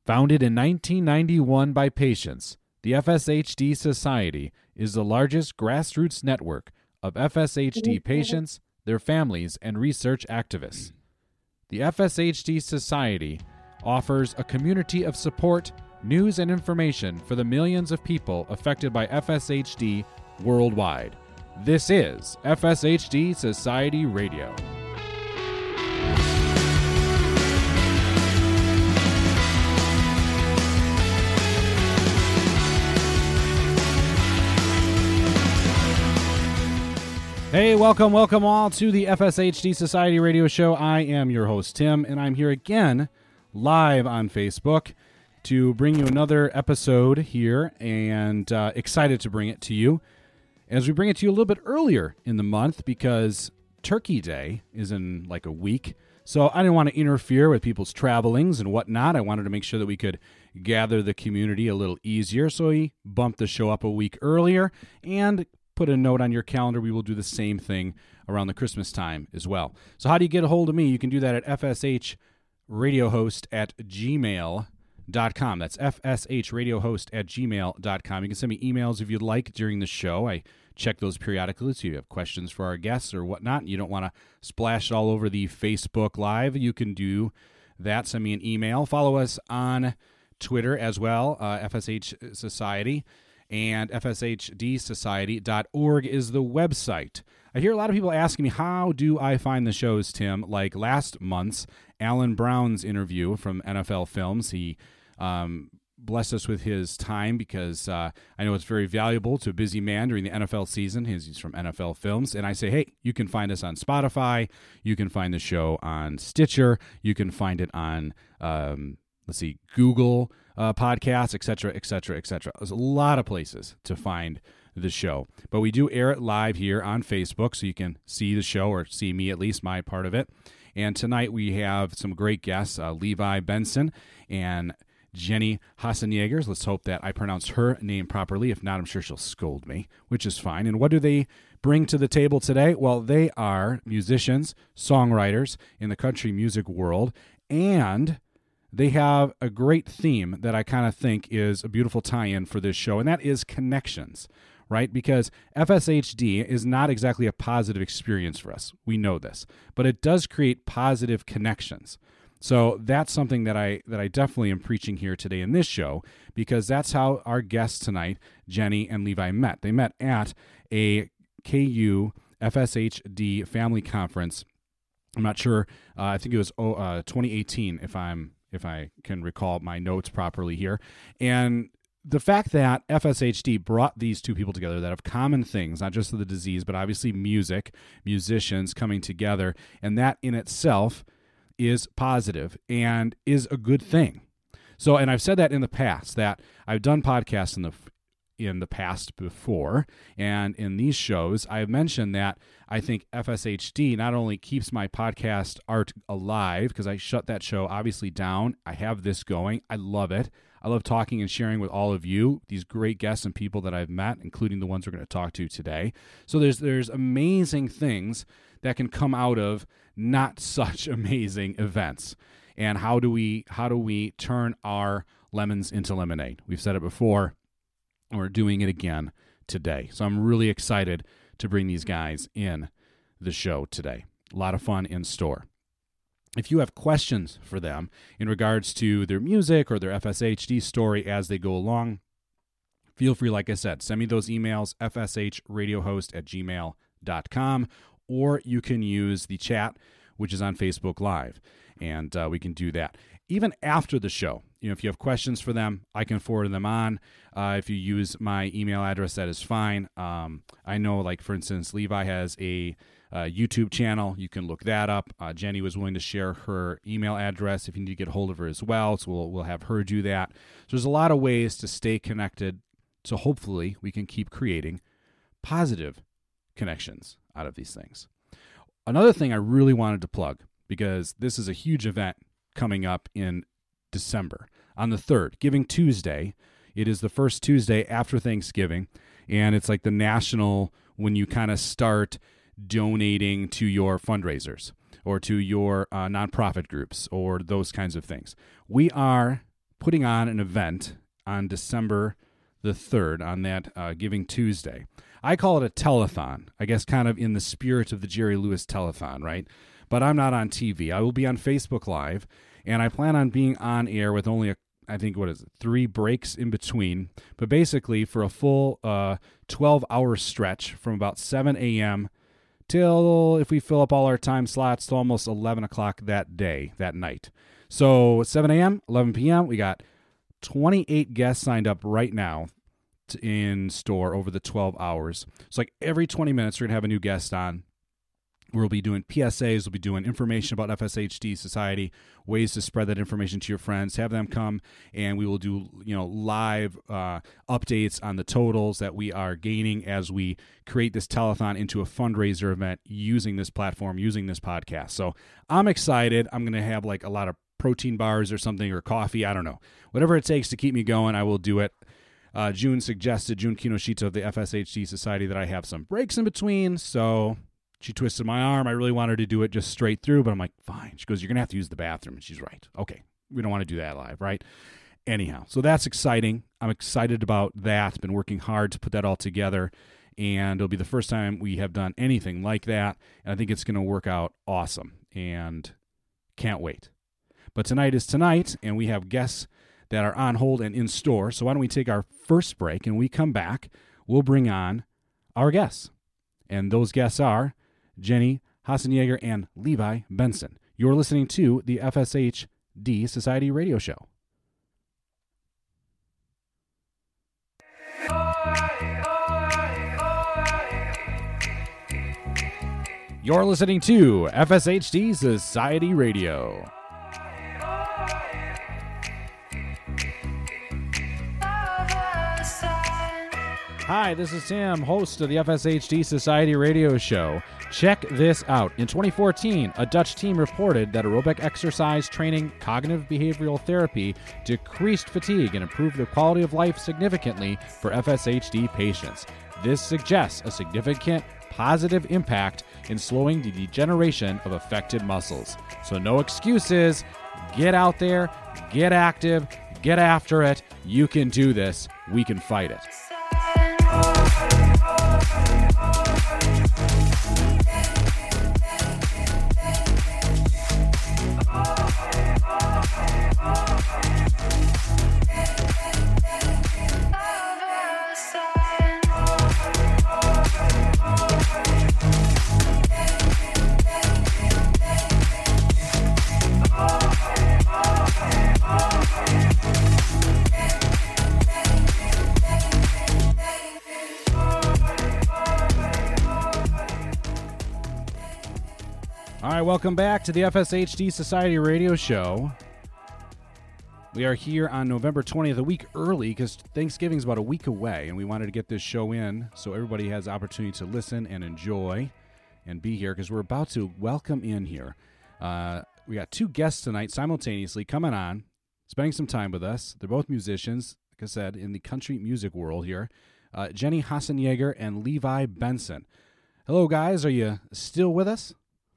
Founded in 1991 by patients, the FSHD Society is the largest grassroots network of FSHD patients, their families, and research activists. The FSHD Society offers a community of support, news, and information for the millions of people affected by FSHD worldwide. This is FSHD Society Radio. Hey, welcome all to the FSHD Society Radio Show. I am your host, Tim, and I'm here again live on Facebook to bring you another episode here, and excited to bring it to you. As we bring it to you a little bit earlier in the month because Turkey Day is in like a week, so I didn't want to interfere with people's travelings and whatnot. I wanted to make sure that we could gather the community a little easier, so we bumped the show up a week earlier and put a note on your calendar. We will do the same thing around the Christmas time as well. So how do you get a hold of me? You can do that at fshradiohost@gmail.com. That's fshradiohost@gmail.com. You can send me emails if you'd like during the show. I check those periodically, so you have questions for our guests or whatnot, and you don't want to splash it all over the Facebook Live, you can do that. Send me an email. Follow us on Twitter as well, FSH Society. And fshdsociety.org is the website. I hear a lot of people asking me, how do I find the shows, Tim? Like last month's Alan Brown's interview from NFL Films. He blessed us with his time because I know it's very valuable to a busy man during the NFL season. He's from NFL Films. And I say, hey, you can find us on Spotify. You can find the show on Stitcher. You can find it on, Google podcasts, et cetera, et cetera, et cetera. There's a lot of places to find the show. But we do air it live here on Facebook, so you can see the show, or see me at least, my part of it. And tonight we have some great guests, Levi Benson and Jenny Hassenjägers. Let's hope that I pronounce her name properly. If not, I'm sure she'll scold me, which is fine. And what do they bring to the table today? Well, they are musicians, songwriters in the country music world, and they have a great theme that I kind of think is a beautiful tie-in for this show, and that is connections, right? Because FSHD is not exactly a positive experience for us. We know this, but it does create positive connections. So that's something that I definitely am preaching here today in this show, because that's how our guests tonight, Jenny and Levi, met. They met at a KU FSHD family conference. I'm not sure. I think it was 2018, if I can recall my notes properly here. And the fact that FSHD brought these two people together that have common things, not just the disease, but obviously music, musicians coming together, and that in itself is positive and is a good thing. So, and I've said that in the past, that I've done podcasts in the past before, and in these shows, I've mentioned that I think FSHD not only keeps my podcast art alive, because I shut that show obviously down. I have this going. I love it. I love talking and sharing with all of you, these great guests and people that I've met, including the ones we're going to talk to today. So there's amazing things that can come out of not such amazing events. And how do we turn our lemons into lemonade? We've said it before, and we're doing it again today. So I'm really excited to bring these guys in the show today. A lot of fun in store. If you have questions for them in regards to their music or their FSHD story as they go along, feel free, like I said, send me those emails, fshradiohost@gmail.com, or you can use the chat, which is on Facebook Live, and we can do that. Even after the show, if you have questions for them, I can forward them on. If you use my email address, that is fine. I know, like, for instance, Levi has a YouTube channel. You can look that up. Jenny was willing to share her email address if you need to get a hold of her as well, so we'll have her do that. So there's a lot of ways to stay connected, so hopefully we can keep creating positive connections out of these things. Another thing I really wanted to plug, because this is a huge event coming up in December on the 3rd, Giving Tuesday. It is the first Tuesday after Thanksgiving, and it's like the national, when you kind of start donating to your fundraisers or to your nonprofit groups or those kinds of things. We are putting on an event on December the 3rd, on that Giving Tuesday. I call it a telethon, I guess kind of in the spirit of the Jerry Lewis telethon, right? But I'm not on TV. I will be on Facebook Live, and I plan on being on air with only, I think, 3 breaks in between. But basically, for a full 12-hour stretch from about 7 a.m. till, if we fill up all our time slots, to almost 11 o'clock that night. So 7 a.m., 11 p.m., we got 28 guests signed up right now in store over the 12 hours. So like every 20 minutes, we're going to have a new guest on. We'll be doing PSAs. We'll be doing information about FSHD Society, ways to spread that information to your friends. Have them come, and we will do live updates on the totals that we are gaining as we create this telethon into a fundraiser event using this platform, using this podcast. So I'm excited. I'm going to have like a lot of protein bars or something, or coffee. I don't know. Whatever it takes to keep me going, I will do it. June Kinoshita of the FSHD Society, that I have some breaks in between, so she twisted my arm. I really wanted to do it just straight through, but I'm like, fine. She goes, you're going to have to use the bathroom, and she's right. Okay, we don't want to do that live, right? Anyhow, so that's exciting. I'm excited about that. Been working hard to put that all together, and it'll be the first time we have done anything like that, and I think it's going to work out awesome, and can't wait. But tonight is tonight, and we have guests that are on hold and in store. So why don't we take our first break, and we come back, we'll bring on our guests. And those guests are Jenny Hassenjäger and Levi Benson. You're listening to the FSHD Society radio show. You're listening to FSHD Society Radio. Hi, this is Tim, host of the FSHD Society radio show. Check this out. In 2014, a Dutch team reported that aerobic exercise training, cognitive behavioral therapy decreased fatigue and improved the quality of life significantly for FSHD patients. This suggests a significant positive impact in slowing the degeneration of affected muscles. So no excuses. Get out there, get active, get after it. You can do this. We can fight it. All right, welcome back to the FSHD Society radio show. We are here on November 20th, a week early, because Thanksgiving's about a week away, and we wanted to get this show in so everybody has the opportunity to listen and enjoy and be here, because we're about to welcome in here. We got 2 guests tonight simultaneously coming on, spending some time with us. They're both musicians, like I said, in the country music world here. Jenny Hassenjäger and Levi Benson. Hello, guys. Are you still with us?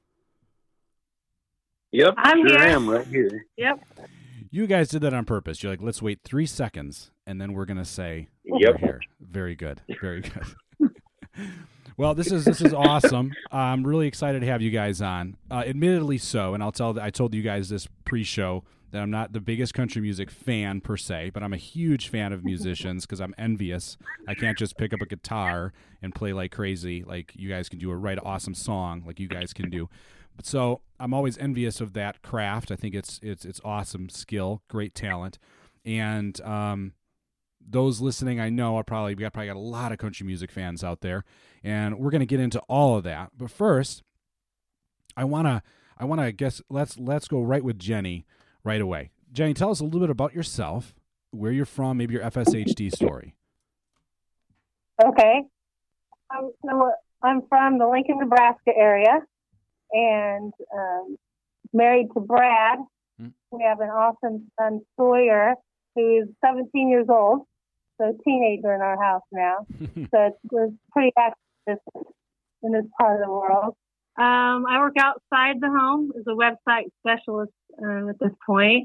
Yep, I'm sure here. am right here. Yep. You guys did that on purpose. You're like, let's wait 3 seconds, and then we're going to say, Yep. we're here. Very good. Very good. Well, this is awesome. I'm really excited to have you guys on. Admittedly so, and I told you guys this pre-show that I'm not the biggest country music fan per se, but I'm a huge fan of musicians because I'm envious. I can't just pick up a guitar and play like crazy like you guys can do, or write an awesome song like you guys can do. But so I'm always envious of that craft. I think it's awesome skill, great talent, and those listening, I know, we probably got a lot of country music fans out there, and we're going to get into all of that. But first, I wanna guess let's go right with Jenny right away. Jenny, tell us a little bit about yourself, where you're from, maybe your FSHD story. Okay. I'm from the Lincoln, Nebraska area, and married to Brad. We have an awesome son, Sawyer, who is 17 years old, so a teenager in our house now. So we're pretty active in this part of the world. I work outside the home as a website specialist at this point,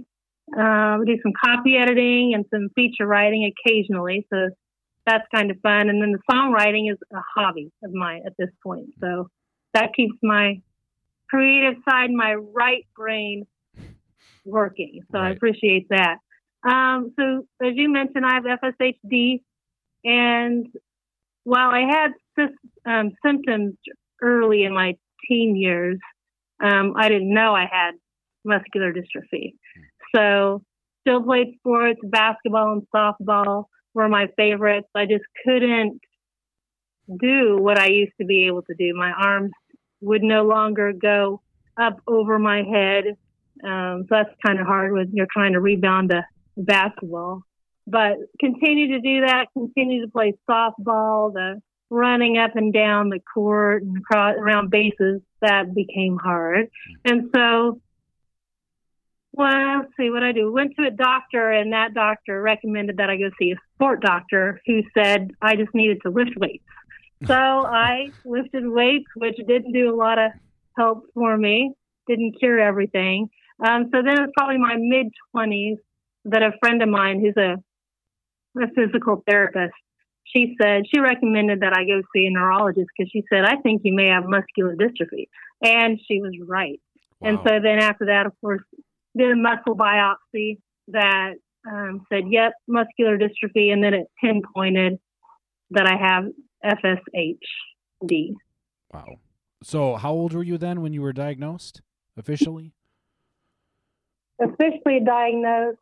do some copy editing and some feature writing occasionally. So that's kind of fun. And then the songwriting is a hobby of mine at this point. So that keeps my creative side, my right brain working. So I appreciate that. So as you mentioned, I have FSHD, and while I had symptoms early in my teen years, I didn't know I had muscular dystrophy. So still played sports, basketball and softball were my favorites. I just couldn't do what I used to be able to do. My arms would no longer go up over my head. So that's kind of hard when you're trying to rebound to basketball. But continue to do that, continue to play softball, the running up and down the court and around bases, that became hard. And so, well, let's see what I do. Went to a doctor, and that doctor recommended that I go see a sport doctor who said I just needed to lift weights. So I lifted weights, which didn't do a lot of help for me, didn't cure everything. So then it was probably my mid-20s that a friend of mine who's a physical therapist, she recommended that I go see a neurologist because she said, I think you may have muscular dystrophy. And she was right. Wow. And so then after that, of course, did a muscle biopsy that said, yep, muscular dystrophy. And then it pinpointed that I have FSHD. Wow. So how old were you then when you were diagnosed officially? Officially diagnosed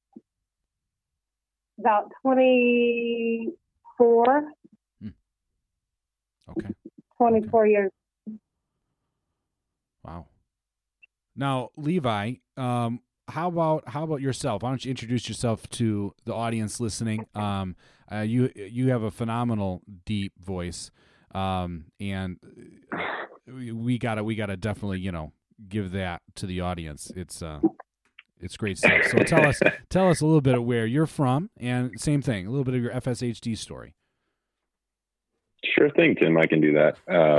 about 24. Okay. 24 years. Wow. Now, Levi, how about yourself? Why don't you introduce yourself to the audience listening? You have a phenomenal deep voice, and we gotta definitely give that to the audience. It's great stuff. So tell us a little bit of where you're from, and same thing, a little bit of your FSHD story. Sure thing, Tim. I can do that.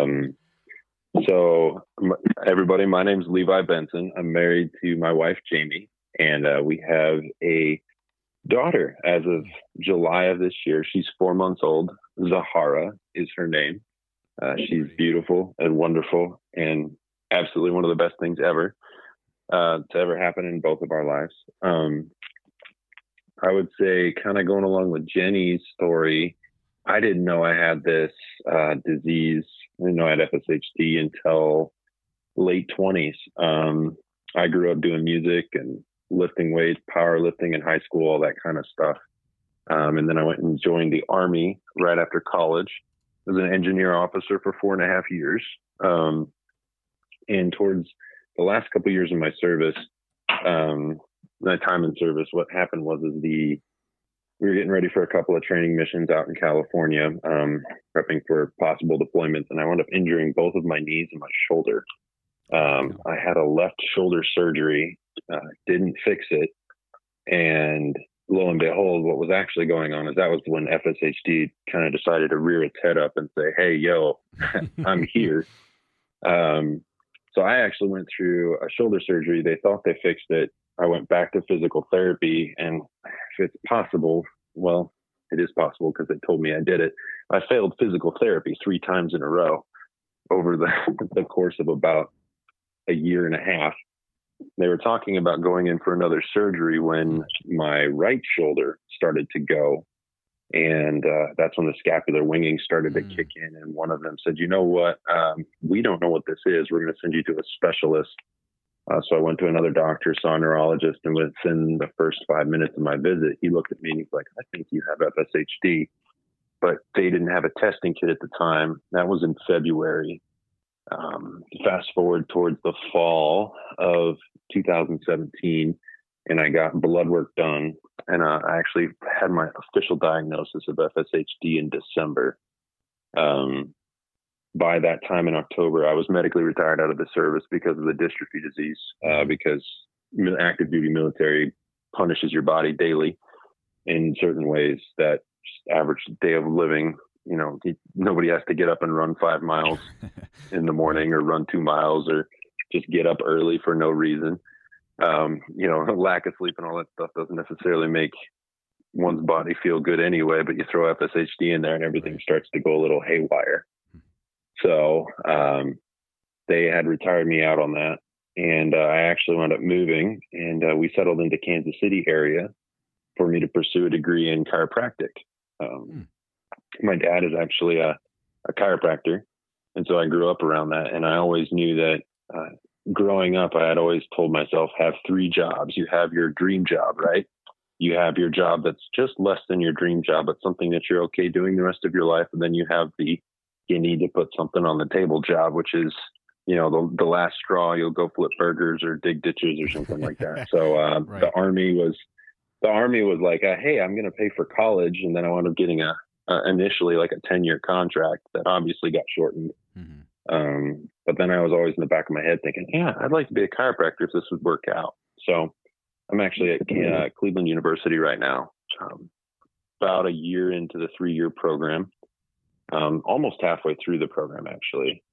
So everybody, my name's Levi Benson. I'm married to my wife, Jamie, and we have a daughter as of July of this year. She's 4 months old. Zahara is her name. She's beautiful and wonderful and absolutely one of the best things ever to ever happen in both of our lives. I would say, kind of going along with Jenny's story, I didn't know I had this disease. I didn't know I had FSHD until late 20s. I grew up doing music and lifting weights, powerlifting in high school, all that kind of stuff. And then I went and joined the Army right after college. I was an engineer officer for 4.5 years. And towards the last couple of years of my service, my time in service, what happened was we were getting ready for a couple of training missions out in California, prepping for possible deployments, and I wound up injuring both of my knees and my shoulder. I had a left shoulder surgery, didn't fix it, and lo and behold, what was actually going on is that was when FSHD kind of decided to rear its head up and say, hey, yo, I'm here. So I actually went through a shoulder surgery. They thought they fixed it. I went back to physical therapy, and if it's possible, well, it is possible because it told me I did it. I failed physical therapy 3 times in a row over the course of about a year and a half. They were talking about going in for another surgery when my right shoulder started to go. And that's when the scapular winging started to kick in. And one of them said, you know what? We don't know what this is. We're going to send you to a specialist. So I went to another doctor, saw a neurologist, and within the first 5 minutes of my visit, he looked at me and he's like, I think you have FSHD. But they didn't have a testing kit at the time. That was in February. Fast forward towards the fall of 2017, and I got blood work done. And I actually had my official diagnosis of FSHD in December. By that time in October, I was medically retired out of the service because of the dystrophy disease, because active duty military punishes your body daily in certain ways that just average day of living. Nobody has to get up and run 5 miles in the morning or run 2 miles or just get up early for no reason. lack of sleep and all that stuff doesn't necessarily make one's body feel good anyway, but you throw FSHD in there and everything starts to go a little haywire. So they had retired me out on that. And I actually wound up moving, and we settled into Kansas City area for me to pursue a degree in chiropractic. My dad is actually a chiropractor. And so I grew up around that. And I always knew that growing up, I had always told myself, have 3 jobs. You have your dream job, right? You have your job that's just less than your dream job, but something that you're okay doing the rest of your life. And then you have the, you need to put something on the table job, which is, the last straw. You'll go flip burgers or dig ditches or something like that. So Right. the army was like, hey, I'm going to pay for college. And then I wound up getting initially like a 10-year contract that obviously got shortened. Mm-hmm. But then I was always in the back of my head thinking, yeah, I'd like to be a chiropractor if this would work out. So I'm actually at Cleveland University right now, about a year into the 3-year program, almost halfway through the program, actually,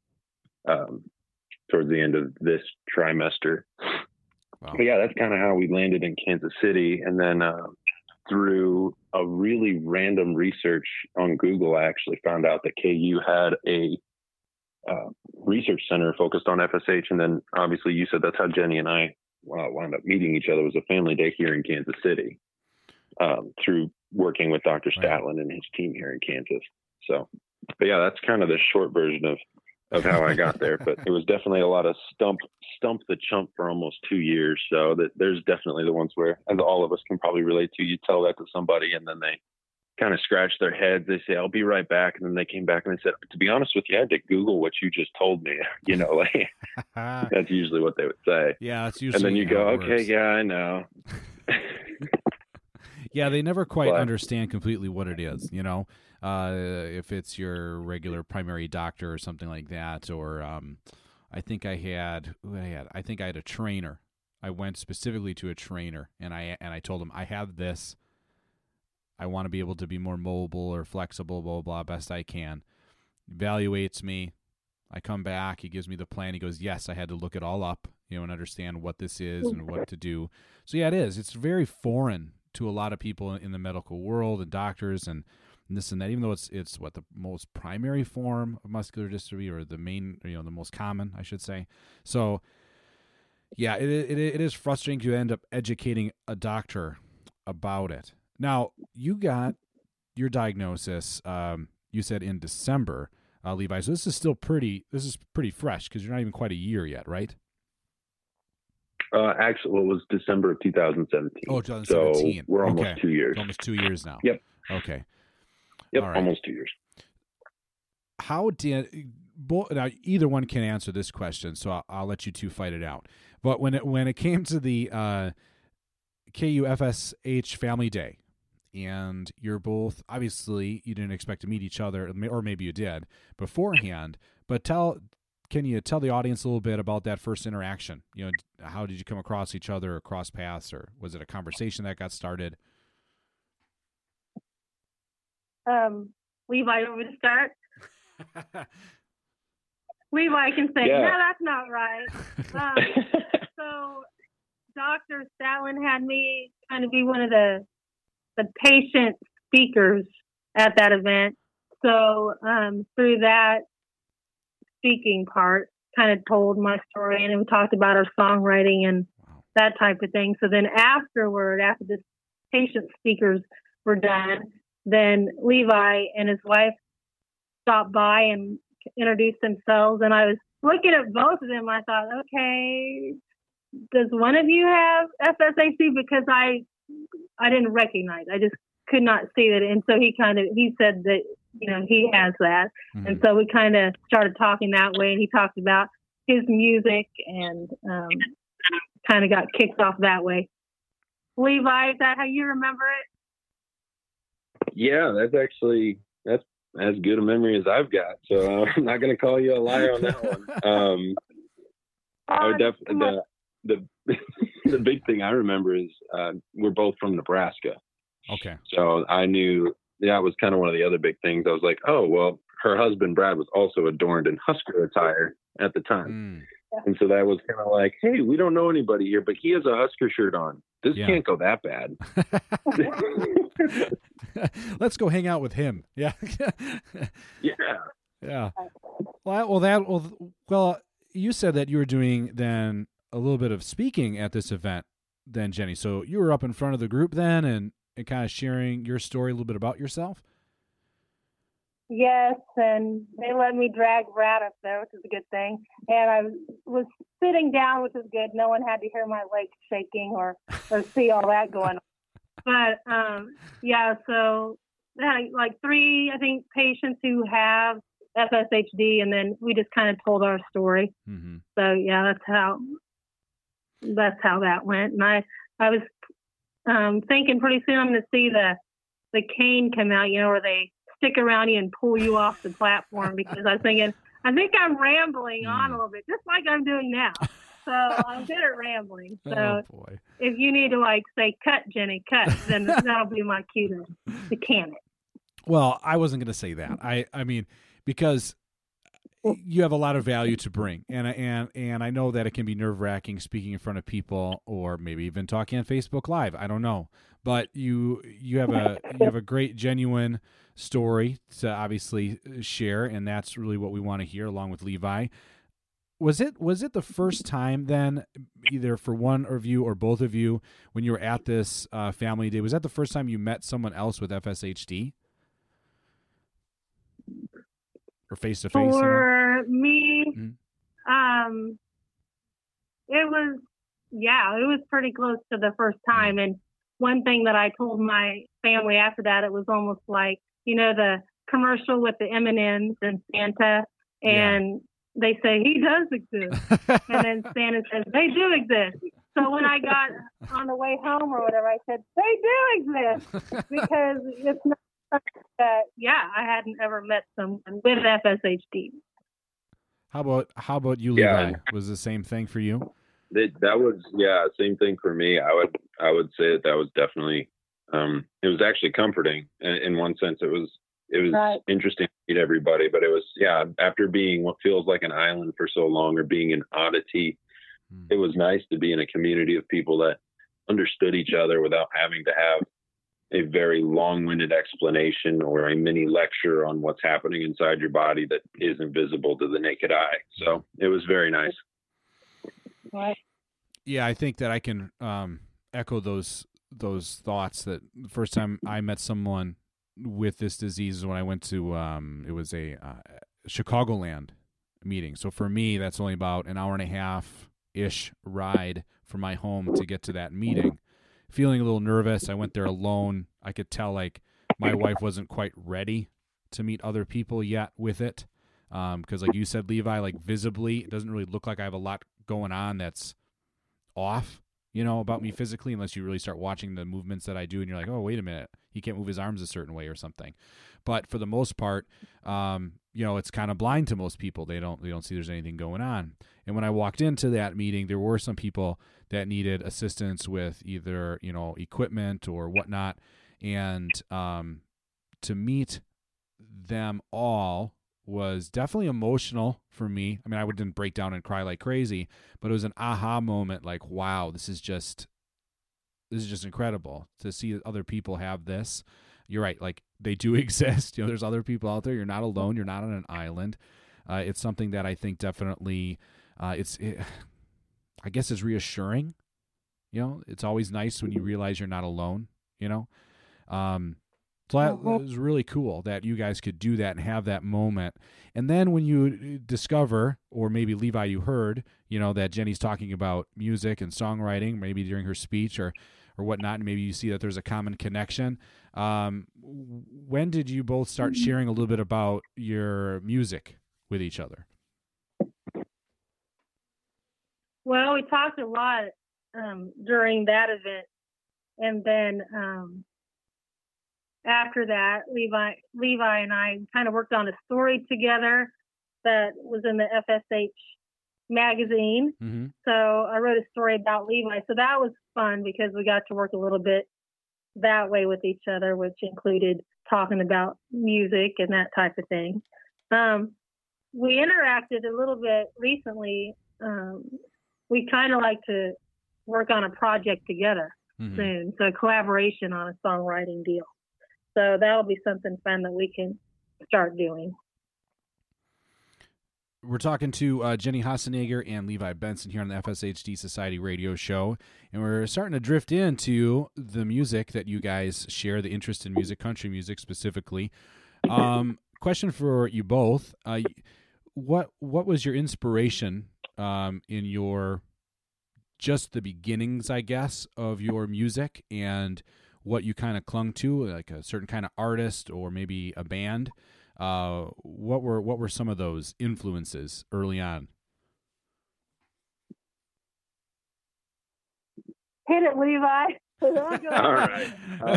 towards the end of this trimester. Wow. But yeah, that's kind of how we landed in Kansas City. And then through a really random research on Google, I actually found out that KU had a research center focused on FSH. And then obviously you said that's how Jenny and I wound up meeting each other. It was a family day here in Kansas City through working with Dr. Statlin and his team here in Kansas. So, but yeah, that's kind of the short version of how I got there. But it was definitely a lot of stump the chump for almost 2 years. So that there's definitely the ones where, as all of us can probably relate to, you tell that to somebody and then they kind of scratch their heads. They say, I'll be right back. And then they came back and they said, to be honest with you, I had to Google what you just told me. That's usually what they would say. Yeah, that's usually. And then you go, okay, yeah, I know. Yeah, they never quite understand completely what it is, if it's your regular primary doctor or something like that. Or I think I had a trainer. I went specifically to a trainer, and I told him, I have this. I want to be able to be more mobile or flexible, blah, blah, blah, best I can. Evaluates me. I come back. He gives me the plan. He goes, yes, I had to look it all up, and understand what this is and what to do. So, yeah, it is. It's very foreign to a lot of people in the medical world and doctors and this and that, even though it's what the most primary form of muscular dystrophy, or the main, the most common, I should say. So, yeah, it is frustrating to end up educating a doctor about it. Now, you got your diagnosis, you said in December, Levi. So this is pretty fresh because you're not even quite a year yet, right? Actually, it was December of 2017. Oh, 2017. So we're almost 2 years. Almost 2 years now. Yep. Okay. Yep, right. Almost 2 years. How did now either one can answer this question, so I'll let you two fight it out. But when it came to the KU FSH Family Day, and you're both, obviously you didn't expect to meet each other, or maybe you did beforehand, but can you tell the audience a little bit about that first interaction? How did you come across each other, or cross paths, or was it a conversation that got started? Levi, over to start. Levi can say, no, that's not right. So Dr. Statlin had me kind of be one of the patient speakers at that event. So through that speaking part, kind of told my story, and we talked about our songwriting and that type of thing. So then after the patient speakers were done, then Levi and his wife stopped by and introduced themselves. And I was looking at both of them. I thought, okay, does one of you have FSHD? Because I didn't recognize. I just could not see it. And so he said that, he has that. Mm-hmm. And so we kind of started talking that way. And he talked about his music and kind of got kicked off that way. Levi, is that how you remember it? Yeah, that's as good a memory as I've got. So I'm not going to call you a liar on that one. I would definitely, the big thing I remember is we're both from Nebraska. Okay. So I knew that was kind of one of the other big things. I was like, oh, well, her husband, Brad, was also adorned in Husker attire at the time. And so that was kind of like, hey, we don't know anybody here, but he has a Husker shirt on. This can't go that bad. Let's go hang out with him. Yeah. Yeah. Yeah. Well, you said that you were doing then a little bit of speaking at this event then, Jenny. So you were up in front of the group then and kind of sharing your story a little bit about yourself? Yes, and they let me drag Brad up there, which is a good thing. And I was sitting down, which is good. No one had to hear my legs shaking or see all that going on. But, yeah, so they had like 3, I think, patients who have FSHD, and then we just kind of told our story. Mm-hmm. So, yeah, that's how that went. And I was thinking pretty soon I'm going to see the cane come out, where they stick around you and pull you off the platform, because I was thinking, I think I'm rambling on a little bit, just like I'm doing now. So I'm good at rambling. So if you need to say, cut, Jenny, cut, then that'll be my cue to can it. Well, I wasn't going to say that. I mean, because you have a lot of value to bring, and I know that it can be nerve-wracking speaking in front of people, or maybe even talking on Facebook Live. I don't know, but you have a great, genuine story to obviously share, and that's really what we want to hear, along with Levi. Was it the first time then, either for one of you or both of you, when you were at this family day? Was that the first time you met someone else with FSHD? Or face to face? For me, it was pretty close to the first time. And one thing that I told my family after that, it was almost like, the commercial with the M&Ms and Santa, and they say, he does exist. And then Santa says, they do exist. So when I got on the way home or whatever, I said, they do exist, because it's not that, I hadn't ever met someone with FSHD. How about you, Levi? Was the same thing for you? That was same thing for me. I would say that was definitely it was actually comforting in one sense. It was right. Interesting to meet everybody, but it was after being what feels like an island for so long, or being an oddity, it was nice to be in a community of people that understood each other without having to have a very long-winded explanation or a mini lecture on what's happening inside your body that isn't visible to the naked eye. So it was very nice. Right. Yeah, I think that I can echo those thoughts. That the first time I met someone with this disease is when I went to it was a Chicagoland meeting. So for me, that's only about an hour and a half-ish ride from my home to get to that meeting. Feeling a little nervous. I went there alone. I could tell my wife wasn't quite ready to meet other people yet with it. Because like you said, Levi, visibly, it doesn't really look like I have a lot going on that's off, about me physically, unless you really start watching the movements that I do and you're like, oh, wait a minute, he can't move his arms a certain way or something. But for the most part, it's kind of blind to most people. They don't see there's anything going on. And when I walked into that meeting, there were some people that needed assistance with either, equipment or whatnot. And to meet them all was definitely emotional for me. I mean, I didn't break down and cry like crazy, but it was an aha moment. Like, wow, this is just incredible to see that other people have this. You're right. They do exist. There's other people out there. You're not alone. You're not on an island. It's something that I think definitely, I guess is reassuring. It's always nice when you realize you're not alone, So that was really cool that you guys could do that and have that moment. And then when you discover, or maybe Levi, you heard, that Jenny's talking about music and songwriting, maybe during her speech or whatnot, and maybe you see that there's a common connection. When did you both start sharing a little bit about your music with each other? Well, we talked a lot during that event, and then after that, Levi and I kind of worked on a story together that was in the FSH magazine. Mm-hmm. So I wrote a story about Levi. So that was fun because we got to work a little bit that way with each other, which included talking about music and that type of thing. We interacted a little bit recently we kind of like to work on a project together soon. So a collaboration on a songwriting deal. So that'll be something fun that we can start doing. We're talking to Jenny Hassenegger and Levi Benson here on the FSHD Society radio show, and we're starting to drift into the music that you guys share, the interest in music, country music specifically. Question for you both. What was your inspiration in your, just the beginnings, I guess, of your music, and what you kind of clung to, like a certain kind of artist or maybe a band? What were some of those influences early on? Hit it, Levi. All right.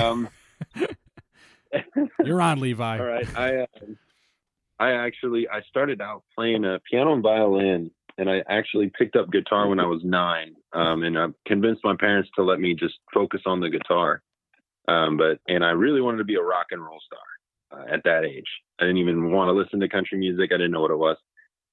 You're on, Levi. All right. I started out playing piano and violin, and I actually picked up guitar when I was 9. And I convinced my parents to let me just focus on the guitar. And I really wanted to be a rock and roll star at that age. I didn't even want to listen to country music. I didn't know what it was.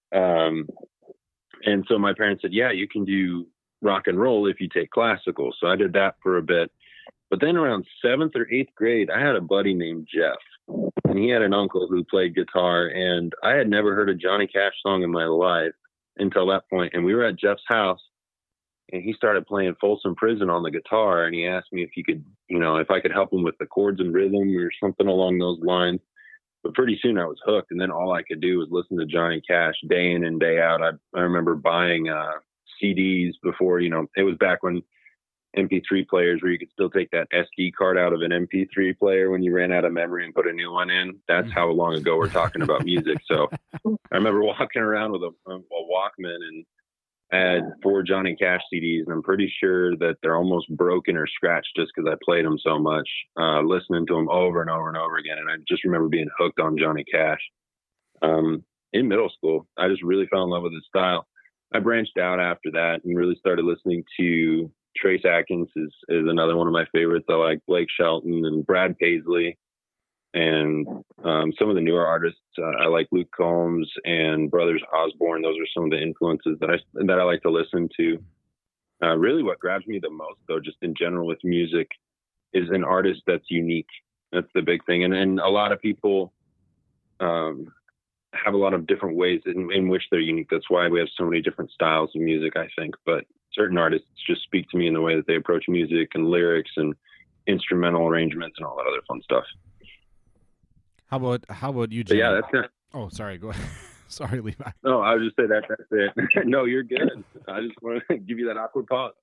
And so my parents said, yeah, you can do rock and roll if you take classical. So I did that for a bit. But then around 7th or 8th grade, I had a buddy named Jeff, and he had an uncle who played guitar, and I had never heard a Johnny Cash song in my life until that point. And we were at Jeff's house, and he started playing Folsom Prison on the guitar, and he asked me if he could, if I could help him with the chords and rhythm or something along those lines. But pretty soon I was hooked, and then all I could do was listen to Johnny Cash day in and day out. I remember buying CDs before, it was back when MP3 players, where you could still take that SD card out of an MP3 player when you ran out of memory and put a new one in. That's how long ago we're talking about music. So I remember walking around with a Walkman, and I had 4 Johnny Cash CDs, and I'm pretty sure that they're almost broken or scratched just because I played them so much, listening to them over and over and over again. And I just remember being hooked on Johnny Cash. In middle school, I just really fell in love with his style. I branched out after that and really started listening to Trace Atkins is another one of my favorites. I like Blake Shelton and Brad Paisley, and some of the newer artists. I like Luke Combs and Brothers Osborne. Those are some of the influences that I like to listen to. Really, what grabs me the most, though, just in general with music, is an artist that's unique. That's the big thing, and a lot of people have a lot of different ways in which they're unique. That's why we have so many different styles of music, I think. But certain artists just speak to me in the way that they approach music and lyrics and instrumental arrangements and all that other fun stuff. How about you, Jim? Yeah, that's it. Oh, sorry. Go ahead. Sorry, Levi. No, I would just say that's it. No, you're good. I just want to give you that awkward pause.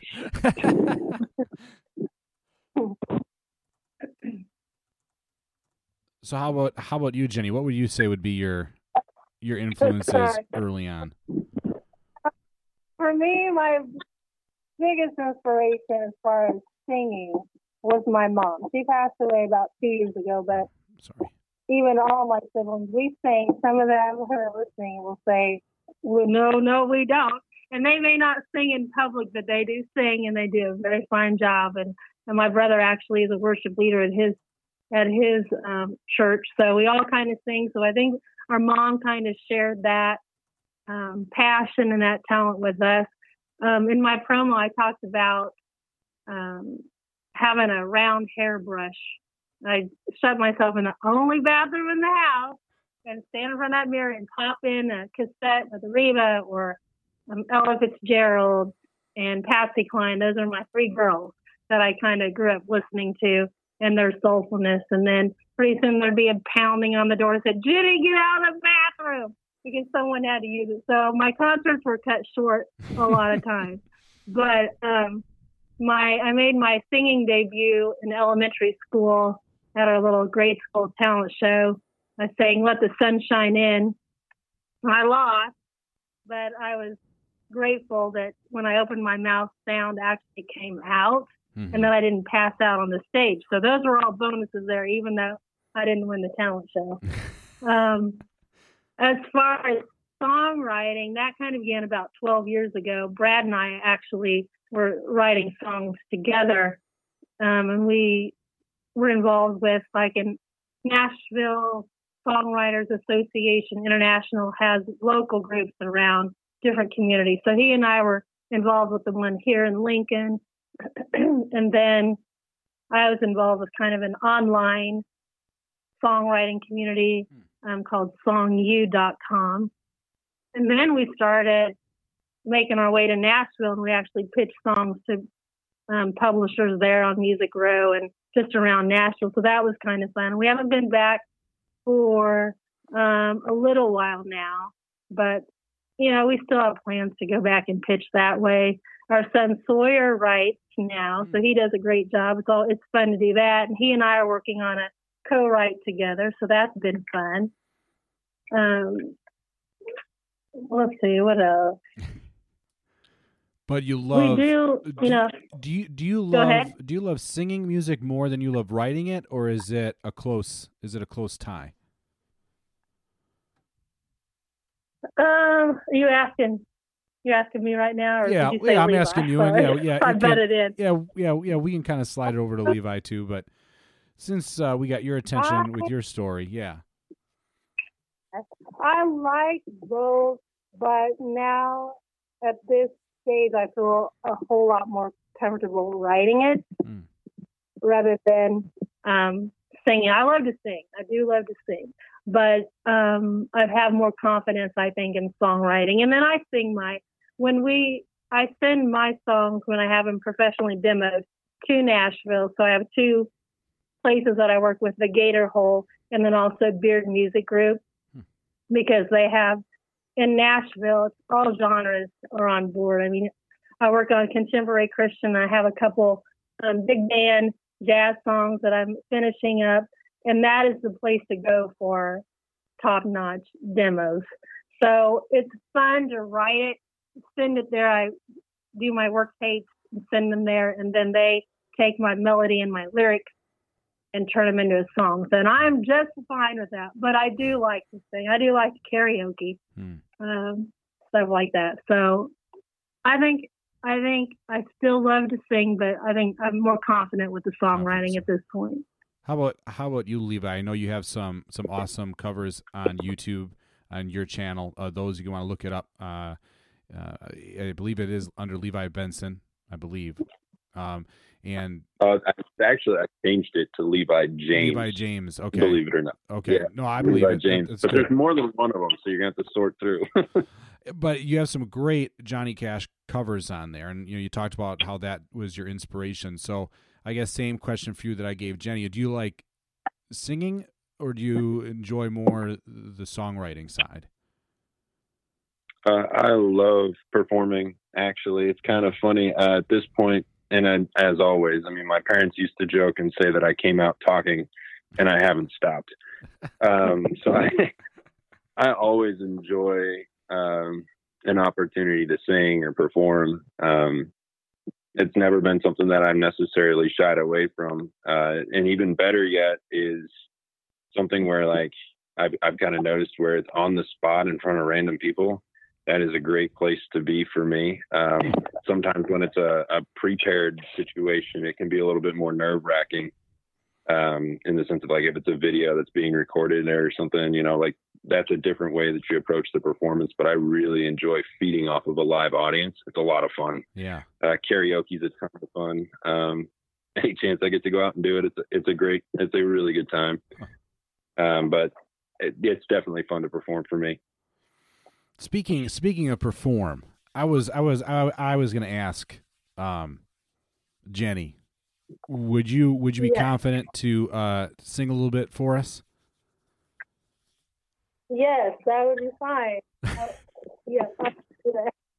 So how about you, Jenny? What would you say would be your influences early on? For me, my biggest inspiration as far as singing was my mom. She passed away about 2 years ago, but Sorry. Even all my siblings, we sing. Some of them who are listening will say, well, no, we don't. And they may not sing in public, but they do sing, and they do a very fine job. And my brother actually is a worship leader at his church. So we all kind of sing. So I think our mom kind of shared that passion and that talent with us. In my promo, I talked about having a round hairbrush. I shut myself in the only bathroom in the house and stand in front of that mirror and pop in a cassette with Reba or Ella Fitzgerald and Patsy Cline. Those are my 3 girls that I kind of grew up listening to and their soulfulness. And then pretty soon there'd be a pounding on the door that said, Jenny, get out of the bathroom, because someone had to use it. So my concerts were cut short a lot of times. But I made my singing debut in elementary school at our little grade school talent show. I sang Let the Sun Shine In. I lost, but I was grateful that when I opened my mouth, sound actually came out, and that I didn't pass out on the stage. So those were all bonuses there, even though I didn't win the talent show. As far as songwriting, that kind of began about 12 years ago. Brad and I actually were writing songs together, and we were involved with, like, in Nashville Songwriters Association International has local groups around different communities. So he and I were involved with the one here in Lincoln. And then I was involved with kind of an online songwriting community called songu.com. And then we started making our way to Nashville, and we actually pitched songs to publishers there on Music Row and just around Nashville. So that was kind of fun. We haven't been back for a little while now, but we still have plans to go back and pitch that way. Our son Sawyer writes now, so he does a great job. It's fun to do that, and he and I are working on a co-write together, so that's been fun. Let's see, what else? But you love. We do, Do you love singing music more than you love writing it, or is it a close tie? You're asking me right now, or yeah, did you say I'm Levi? asking you. And yeah, I bet it in. Yeah. We can kind of slide it over to Levi too, but since we got your attention with your story, yeah. I like both, but now at this stage, I feel a whole lot more comfortable writing it rather than singing. I love to sing. I do love to sing, but I have more confidence, I think, in songwriting. And then I sing I send my songs when I have them professionally demoed to Nashville. So I have two places that I work with, the Gator Hole and then also Beard Music Group, because they have in Nashville, it's all genres are on board. I mean, I work on contemporary Christian. I have a couple big band jazz songs that I'm finishing up, and that is the place to go for top-notch demos. So it's fun to write it, send it there. I do my work tapes and send them there, and then they take my melody and my lyrics and turn them into a song. So, and I'm just fine with that. But I do like to sing. I do like karaoke, stuff like that. So I think I still love to sing, but I think I'm more confident with the songwriting at this point. How about you, Levi? I know you have some awesome covers on YouTube on your channel. Those you want to look it up. I believe it is under Levi Benson. I believe. And actually, I changed it to Levi James. Levi James, okay. Believe it or not. Okay, yeah. No, I believe Levi it. James. But there's more than one of them, so you're gonna have to sort through. But you have some great Johnny Cash covers on there, and you talked about how that was your inspiration. So I guess same question for you that I gave Jenny. Do you like singing, or do you enjoy more the songwriting side? I love performing. Actually, it's kind of funny at this point. And as always, I mean, my parents used to joke and say that I came out talking, and I haven't stopped. So I always enjoy an opportunity to sing or perform. It's never been something that I'm necessarily shied away from. And even better yet is something where, like, I've kind of noticed where it's on the spot in front of random people. That is a great place to be for me. Sometimes when it's a prepared situation, it can be a little bit more nerve-wracking in the sense of, like, if it's a video that's being recorded or something, like, that's a different way that you approach the performance. But I really enjoy feeding off of a live audience. It's a lot of fun. Yeah. Karaoke is a ton of fun. Any chance I get to go out and do it, it's a really good time. But it's definitely fun to perform for me. Speaking of perform, I was going to ask Jenny, would you be confident to sing a little bit for us? Yes, that would be fine. Yes, I'll do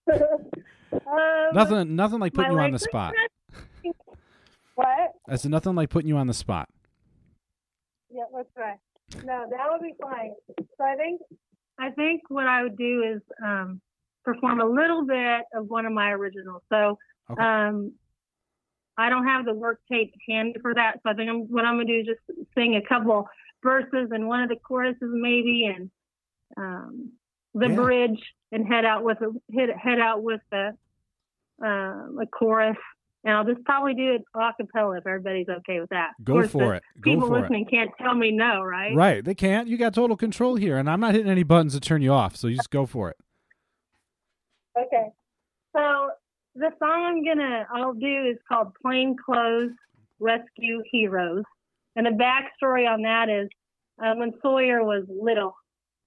that. Nothing like putting you on the spot. What? I said nothing like putting you on the spot. Yeah, that's right. No, that would be fine. So I think what I would do is perform a little bit of one of my originals. So okay. I don't have the work tape handy for that. So I think what I'm going to do is just sing a couple verses and one of the choruses maybe, and the bridge, and head out with a chorus. And I'll just probably do it a cappella if everybody's okay with that. Go for it. People listening can't tell me no, right? Right. They can't. You got total control here, and I'm not hitting any buttons to turn you off, so you just go for it. Okay. So the song I'll do is called Plainclothes Rescue Heroes. And the backstory on that is when Sawyer was little,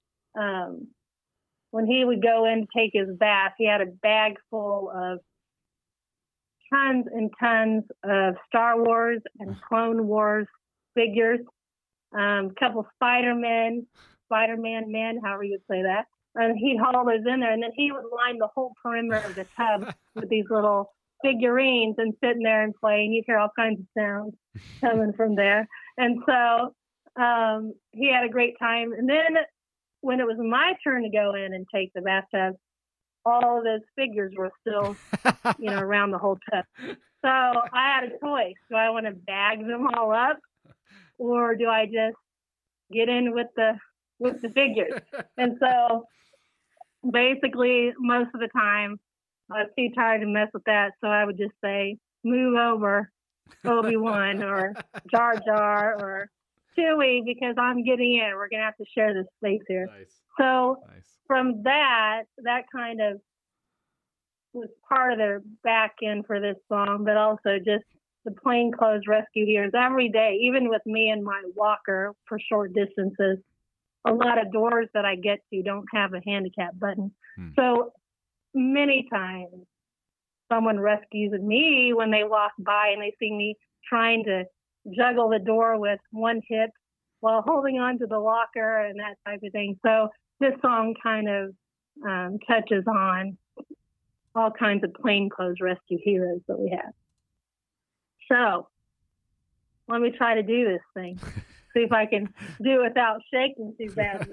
when he would go in to take his bath, he had a bag full of tons and tons of Star Wars and Clone Wars figures, a couple Spider-Man men, however you would say that. And he'd haul those in there, and then he would line the whole perimeter of the tub with these little figurines and sitting there and play, and you'd hear all kinds of sounds coming from there. And so he had a great time. And then when it was my turn to go in and take the bathtub, all of those figures were still, around the whole tub. So I had a choice. Do I want to bag them all up, or do I just get in with the figures? And so basically most of the time I was too tired to mess with that, so I would just say, move over, Obi-Wan or Jar Jar or Chewie, because I'm getting in. We're going to have to share this space here. Nice. So from that kind of was part of their back end for this song, but also just the Plainclothes Rescue Heroes every day, even with me and my walker for short distances. A lot of doors that I get to don't have a handicap button. So many times someone rescues me when they walk by and they see me trying to juggle the door with one hip while holding on to the locker and that type of thing. So this song kind of touches on all kinds of plainclothes rescue heroes that we have. So let me try to do this thing. See if I can do it without shaking too badly.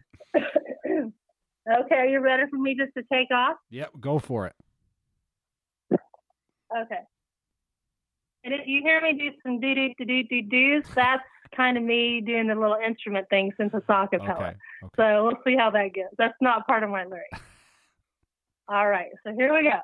Okay, are you ready for me just to take off? Yep, go for it. Okay. And if you hear me do some do-do-do-do-do-do's, that's kind of me doing the little instrument thing since it's a cappella. Okay. So we'll see how that goes. That's not part of my lyrics. All right, so here we go.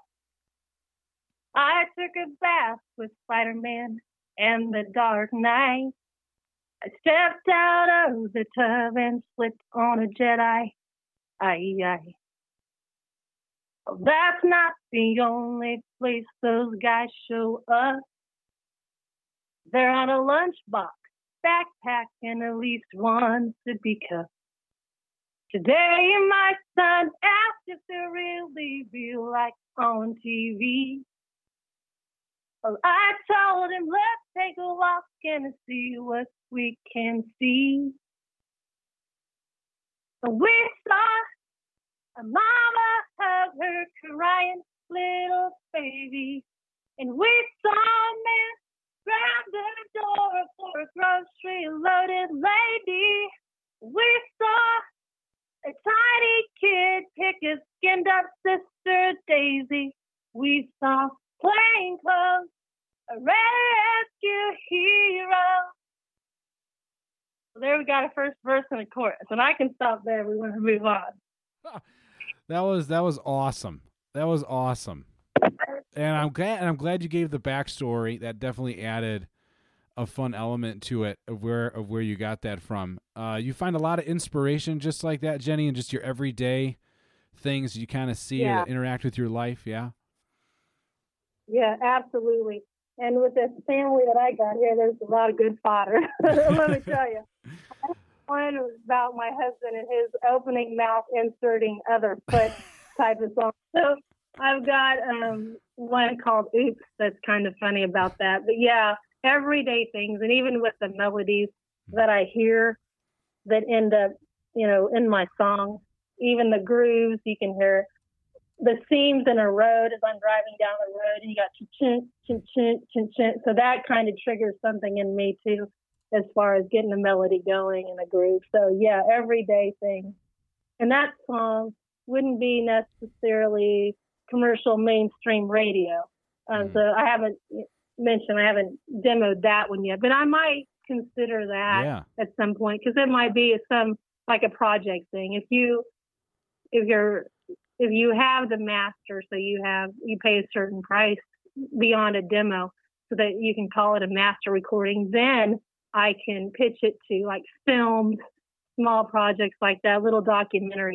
I took a bath with Spider-Man and the Dark Knight. I stepped out of the tub and slipped on a Jedi. Aye. Well, that's not the only place those guys show up. They're on a lunchbox, backpack, and at least one sippy cup. Today, my son asked if they really be like on TV. Well, I told him, let's take a walk and see what we can see. So we saw a mama hug her crying little baby. And we saw a man grab the door for a grocery-loaded lady. We saw a tiny kid pick his skinned-up sister Daisy. We saw Plainclothes, a rescue hero. So there we got a first verse and a chorus, and I can stop there. We want to move on. That was awesome. That was awesome. And I'm glad you gave the backstory. That definitely added a fun element to it of where you got that from. You find a lot of inspiration just like that, Jenny, and just your everyday things you kind of see that interact with your life. Yeah. Yeah, absolutely. And with this family that I got here, there's a lot of good fodder. Let me tell you. One about my husband and his opening mouth, inserting other foot type of song. So I've got one called Oops that's kind of funny about that. But yeah, everyday things, and even with the melodies that I hear that end up, in my songs, even the grooves, you can hear the seams in a road as I'm driving down the road, and you got chin, chin, chin, chin, chin. So that kind of triggers something in me too, as far as getting the melody going and the groove. So yeah, everyday things. And that song wouldn't be necessarily commercial mainstream radio. So I haven't demoed that one yet, but I might consider that at some point, because it might be like a project thing. If you have the master, so you pay a certain price beyond a demo so that you can call it a master recording, then I can pitch it to like films, small projects like that, little documentaries.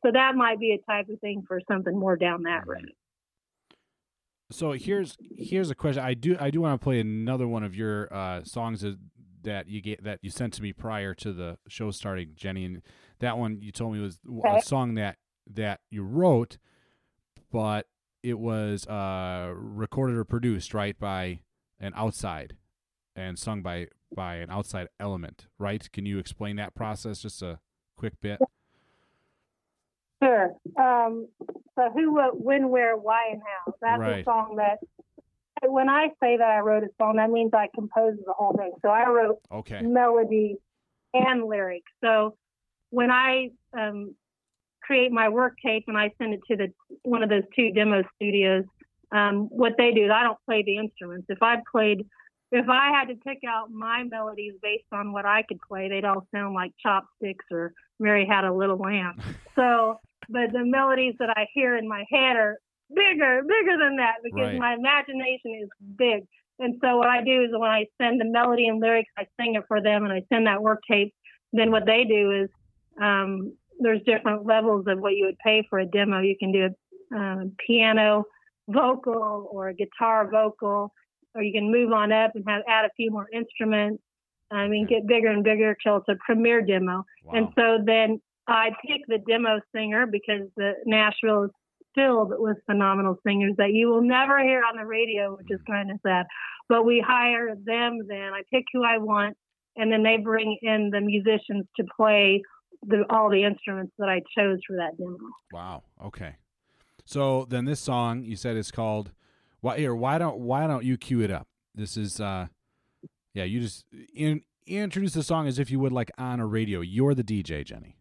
So that might be a type of thing for something more down that road. So here's a question. I do want to play another one of your songs that you sent to me prior to the show starting, Jenny, and that one you told me was a song that you wrote, but it was recorded or produced, right, by an outside and sung by an outside element, right? Can you explain that process just a quick bit? Sure. So who, what, when, where, why, and how. That's right. A song that, when I say that I wrote a song, that means I composed the whole thing. So I wrote melody and lyrics. So when I create my work tape and I send it to one of those 2 demo studios, what they do is I don't play the instruments. If I had to pick out my melodies based on what I could play, they'd all sound like Chopsticks or Mary Had a Little Lamb. So, but the melodies that I hear in my head are bigger than that, because my imagination is big. And so what I do is when I send the melody and lyrics, I sing it for them and I send that work tape. Then what they do is there's different levels of what you would pay for a demo. You can do a piano vocal or a guitar vocal, or you can move on up and add a few more instruments. I mean, get bigger and bigger till it's a premiere demo. Wow. And so then I pick the demo singer, because the Nashville is filled with phenomenal singers that you will never hear on the radio, which is kind of sad. But we hire them then. I pick who I want, and then they bring in the musicians to play all the instruments that I chose for that demo. Wow. Okay. So then this song you said is called why don't you cue it up? This is you just introduce the song as if you would, like, on a radio. You're the DJ, Jenny.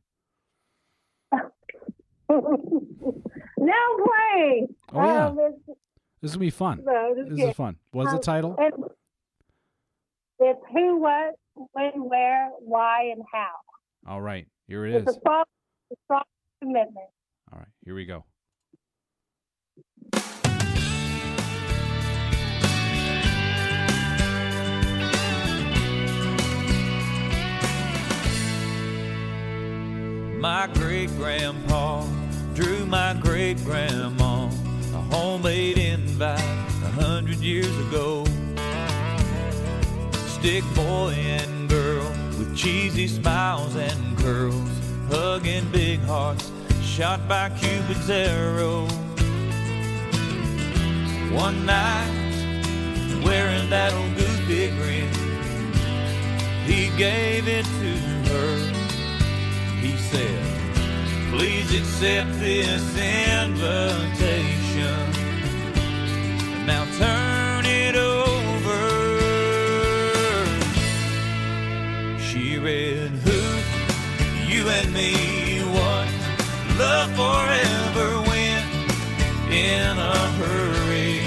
Now play. Oh yeah. This will be fun. This is fun. What's the title? It's who, what, when, where, why, and how. All right. Here it is. It's a strong commitment. All right. Here we go. My great-grandpa drew my great-grandma a homemade invite 100 years ago. Stick boy and girl with cheesy smiles and curls, hugging big hearts shot by Cupid's arrow. One night, wearing that old goofy grin, he gave it to her. He said, please accept this invitation. Now turn it over. She read, who, you and me, what, love forever, when, in a hurry.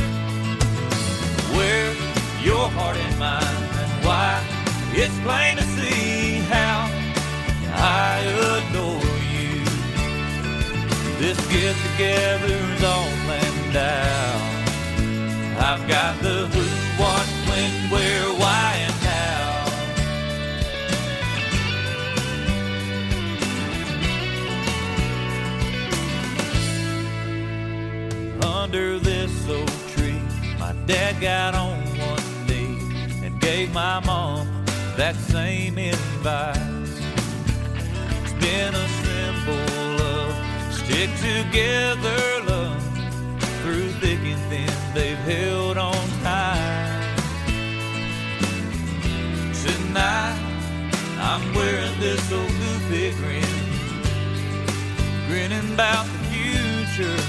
Where, your heart and mine, and why, it's plain to see how I adore you. This get-together's all planned out. I've got the who, what, when, where, why, and how. Under this old tree, my dad got on one knee and gave my mom that same invite. Been a symbol of stick together love. Through thick and thin, they've held on tight. Tonight, I'm wearing this old goofy grin, grinning about the future.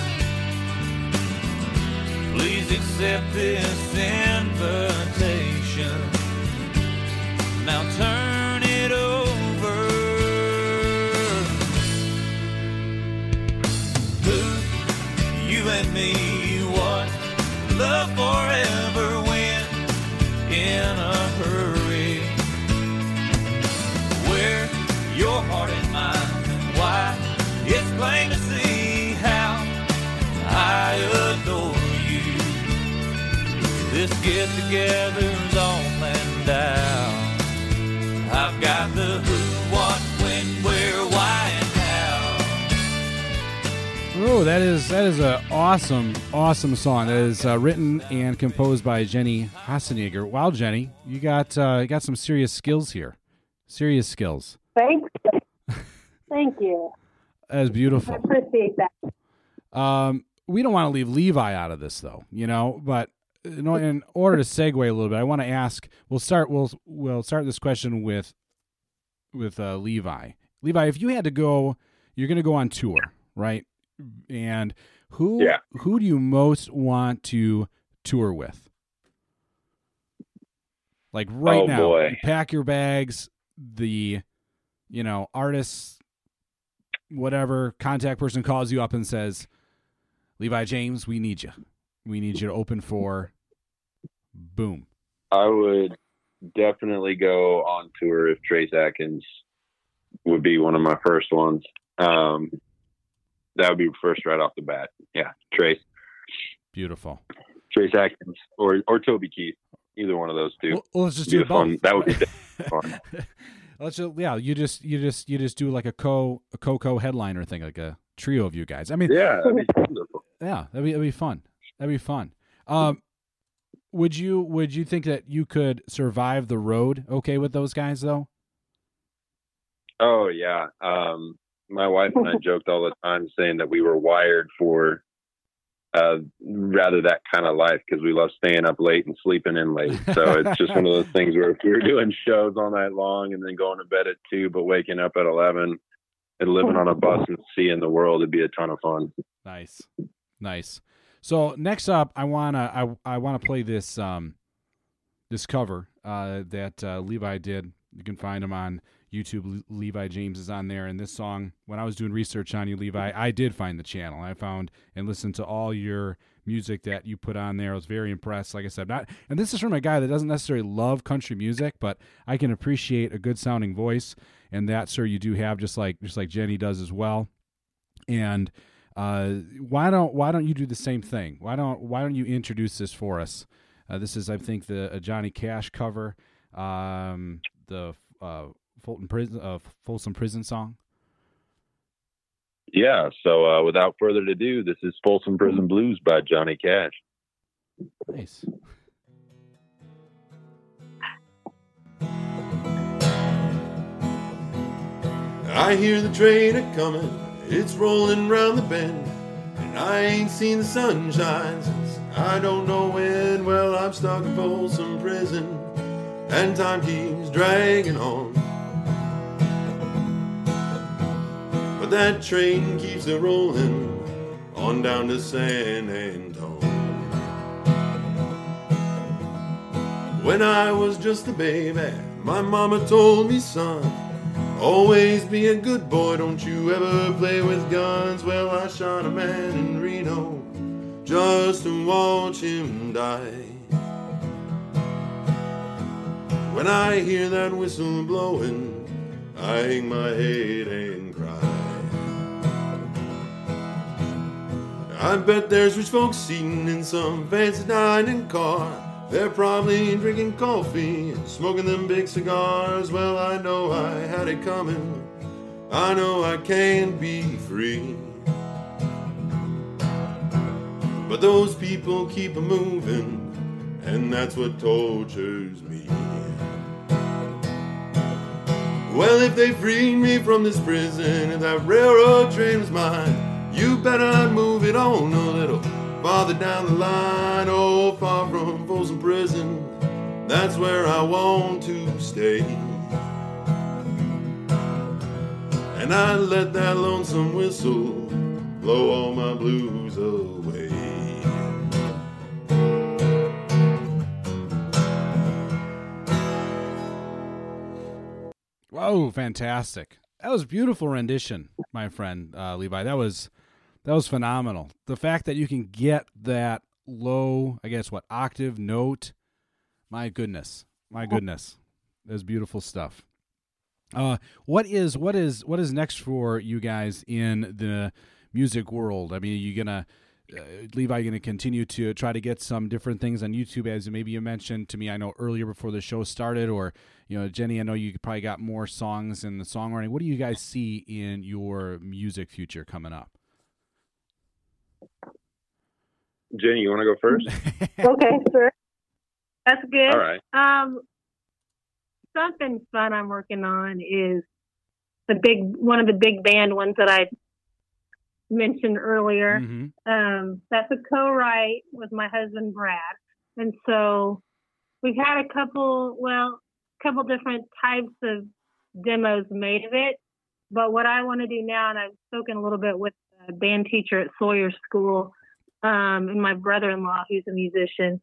Please accept this invitation. Now turn it over. You and me, what, love forever, when, in a hurry. Where, your heart and mine, and why, it's plain to see how I adore you. This get-together's all planned out. I've got the who, what, when, where, why, and how. that is a awesome song. That is written and composed by Jenny Hassenegger. Wow, Jenny, you got some serious skills here. Serious skills. Thank you. Thank you. That is beautiful. I appreciate that. We don't want to leave Levi out of this, though, but in order to segue a little bit, I want to ask, we'll start this question with Levi. Levi, if you had to go, you're going to go on tour, right? And who do you most want to tour with? Like right now, boy. You pack your bags, the artist, whatever contact person calls you up and says, Levi James, we need you. We need you to open for boom. I would definitely go on tour if Trace Atkins would be one of my first ones. That would be first right off the bat. Yeah, Trace. Beautiful. Trace Atkins or Toby Keith. Either one of those two. Well, let's just do both. Fun. That would be fun. You just do like a co headliner thing, like a trio of you guys. I mean, yeah, that'd be wonderful. Yeah, that'd be fun. That'd be fun. Would you think that you could survive the road okay with those guys though? Oh yeah. My wife and I joked all the time saying that we were wired for rather that kind of life because we love staying up late and sleeping in late. So it's just one of those things where if we were doing shows all night long and then going to bed at 2 but waking up at 11 and living on a bus and seeing the world, it'd be a ton of fun. Nice. So next up, I wanna play this this cover that Levi did. You can find him on YouTube. Levi James is on there. And this song, when I was doing research on you, Levi, I did find the channel. I found and listened to all your music that you put on there. I was very impressed. Like I said, and this is from a guy that doesn't necessarily love country music, but I can appreciate a good sounding voice, and that, sir, you do have, just like Jenny does as well. And why don't you do the same thing? Why don't you introduce this for us? This is, I think, the Johnny Cash cover, the Folsom Prison song. Yeah. So without further ado, this is Folsom Prison Blues by Johnny Cash. Nice. I hear the train a-comin', it's rolling round the bend, and I ain't seen the sunshine since I don't know when. Well, I'm stuck in Folsom Prison, and time keeps dragging on. But that train keeps a rolling on down to San Antone. When I was just a baby, my mama told me, son, always be a good boy, don't you ever play with guns. Well, I shot a man in Reno just to watch him die. When I hear that whistle blowing, I hang my head and cry. I bet there's rich folks sitting in some fancy dining car. They're probably drinking coffee and smoking them big cigars. Well, I know I had it coming. I know I can't be free. But those people keep a moving, and that's what tortures me. Well, if they freed me from this prison and that railroad train was mine, you bet I'd move it on a little farther down the line. Oh, far from Folsom Prison, that's where I want to stay. And I let that lonesome whistle blow all my blues away. Whoa, fantastic. That was a beautiful rendition, my friend Levi. That was phenomenal. The fact that you can get that low, I guess, octave note, my goodness. That's beautiful stuff. What is next for you guys in the music world? I mean, are you gonna, Levi, gonna continue to try to get some different things on YouTube, as maybe you mentioned to me, I know earlier before the show started, or Jenny, I know you probably got more songs in the songwriting. What do you guys see in your music future coming up? Jenny, you want to go first? Okay, sure. That's good. All right. Something fun I'm working on is one of the big band ones that I mentioned earlier. Mm-hmm. That's a co-write with my husband Brad, and so we've had a couple different types of demos made of it. But what I want to do now, and I've spoken a little bit with a band teacher at Sawyer School, and my brother-in-law who's a musician.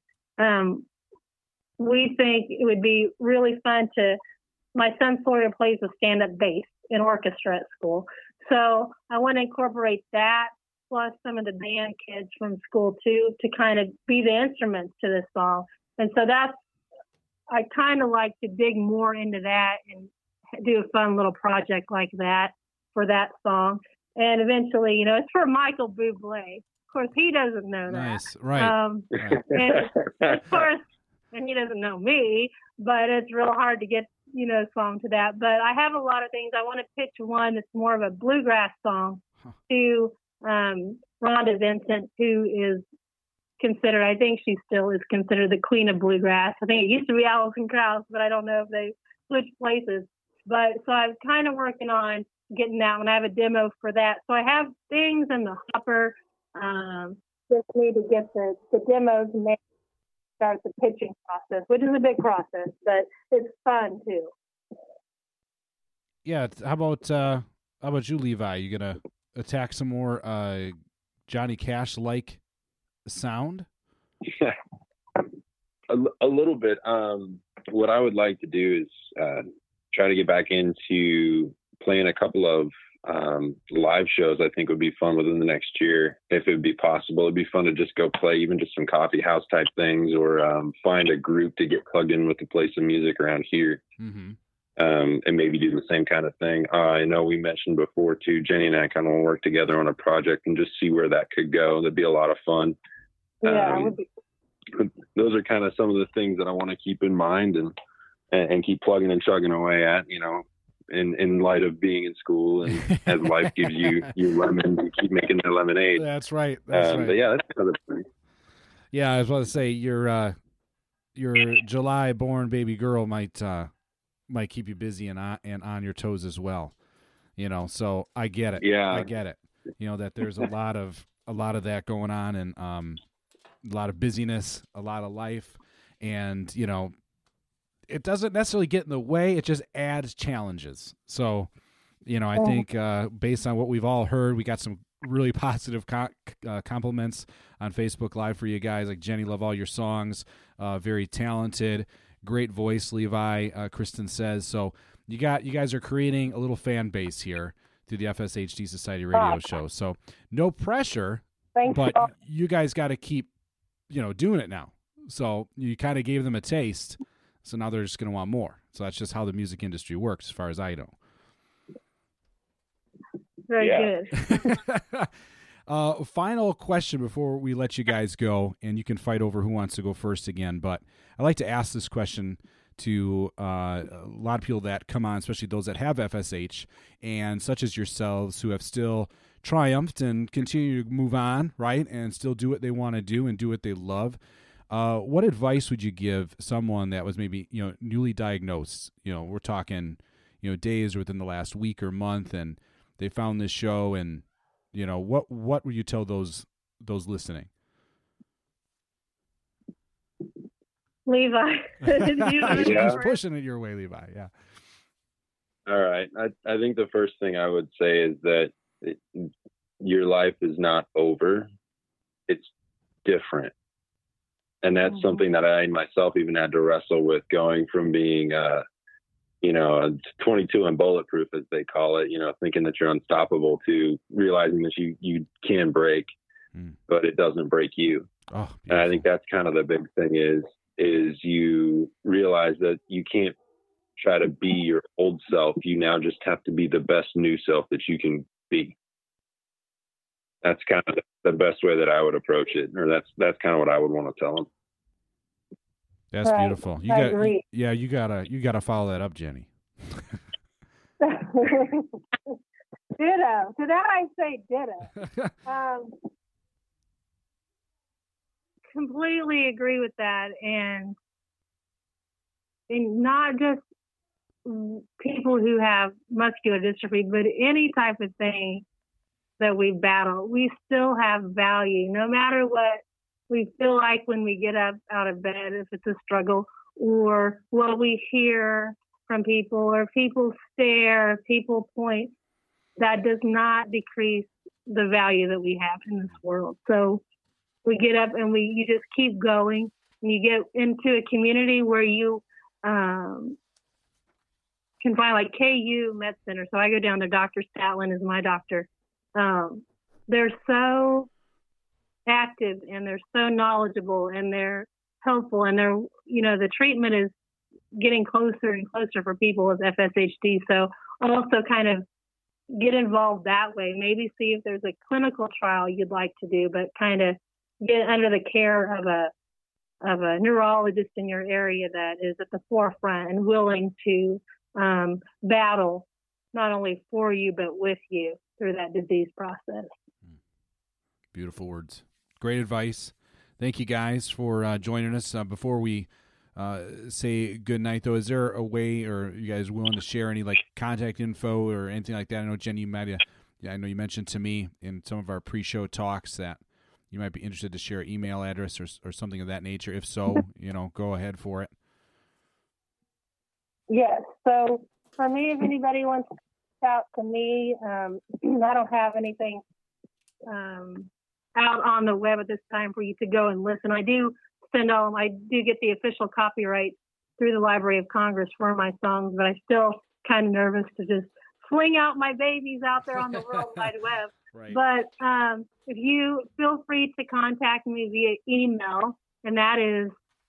We think it would be really fun my son Sawyer plays with stand-up bass in orchestra at school. So I want to incorporate that plus some of the band kids from school too, to kind of be the instruments to this song. And so I kind of like to dig more into that and do a fun little project like that for that song. And eventually, it's for Michael Bublé. Of course, he doesn't know that. Nice, right. And of course, and he doesn't know me, but it's real hard to get, a song to that. But I have a lot of things. I want to pitch one that's more of a bluegrass song to Rhonda Vincent, who is considered, I think she still is considered the queen of bluegrass. I think it used to be Alison Krauss, but I don't know if they switched places. But so I'm kind of working on getting that one. I have a demo for that. So I have things in the hopper. Just need to get the demos made, start the pitching process, which is a big process, but it's fun too. Yeah. How about you, Levi? You gonna attack some more Johnny Cash-like sound? A little bit. What I would like to do is try to get back into playing a couple of live shows. I think would be fun within the next year, if it would be possible. It'd be fun to just go play even just some coffee house type things, or find a group to get plugged in with to play some music around here. Mm-hmm. And maybe do the same kind of thing. I know we mentioned before too, Jenny and I kind of want to work together on a project and just see where that could go. That'd be a lot of fun. Yeah, it would be. Those are kind of some of the things that I want to keep in mind and keep plugging and chugging away at, in light of being in school, and as life gives you lemons, you keep making the lemonade. That's right. That's right. But yeah, that's another thing. Yeah, I was about to say your July-born baby girl might keep you busy and on your toes as well. So I get it. Yeah, I get it. That there's a lot of that going on, and a lot of busyness, a lot of life, and it doesn't necessarily get in the way. It just adds challenges. So, I think based on what we've all heard, we got some really positive compliments on Facebook Live for you guys. Like Jenny, love all your songs. Very talented, great voice. Levi, Kristen says. So you guys are creating a little fan base here through the FSHD Society radio show. So no pressure, but you guys got to keep, doing it now. So you kind of gave them a taste. So now they're just going to want more. So that's just how the music industry works, as far as I know. Very good. Final question before we let you guys go, and you can fight over who wants to go first again. But I like to ask this question to a lot of people that come on, especially those that have FSH, and such as yourselves who have still triumphed and continue to move on, right, and still do what they want to do and do what they love. What advice would you give someone that was maybe, newly diagnosed? We're talking, days or within the last week or month, and they found this show, and what would you tell those listening? Levi, He's pushing it your way, Levi. Yeah. All right. I think the first thing I would say is that your life is not over; it's different. And that's something that I myself even had to wrestle with, going from being, 22 and bulletproof, as they call it, thinking that you're unstoppable, to realizing that you can break, but it doesn't break you. Oh, and I think that's kind of the big thing is you realize that you can't try to be your old self. You now just have to be the best new self that you can be. That's kind of the best way that I would approach it, or that's kind of what I would want to tell them. That's right. beautiful. You gotta follow that up, Jenny. Ditto. To that I say ditto. completely agree with that. And not just people who have muscular dystrophy, but any type of thing that we battle, we still have value, no matter what we feel like when we get up out of bed, if it's a struggle, or what we hear from people, or people stare, people point. That does not decrease the value that we have in this world. So we get up and you just keep going, and you get into a community where you can find, like KU Med Center. So I go down there. Dr. Statlin is my doctor. They're so active, and they're so knowledgeable, and they're helpful, and they're, the treatment is getting closer and closer for people with FSHD. So also kind of get involved that way. Maybe see if there's a clinical trial you'd like to do, but kind of get under the care of a neurologist in your area that is at the forefront and willing to battle not only for you but with you through that disease process. Beautiful words. Great advice. Thank you guys for joining us. Before we say good night, though, is there a way, or you guys willing to share any contact info or anything like that? I know, Jen, I know you mentioned to me in some of our pre-show talks that you might be interested to share an email address or something of that nature. If so, go ahead for it. Yes. So for me, if anybody wants to reach out to me, I don't have anything out on the web at this time for you to go and listen. I do get the official copyright through the Library of Congress for my songs, but I'm still kind of nervous to just fling out my babies out there on the World Wide Web. Right. But if you feel free to contact me via email, and that is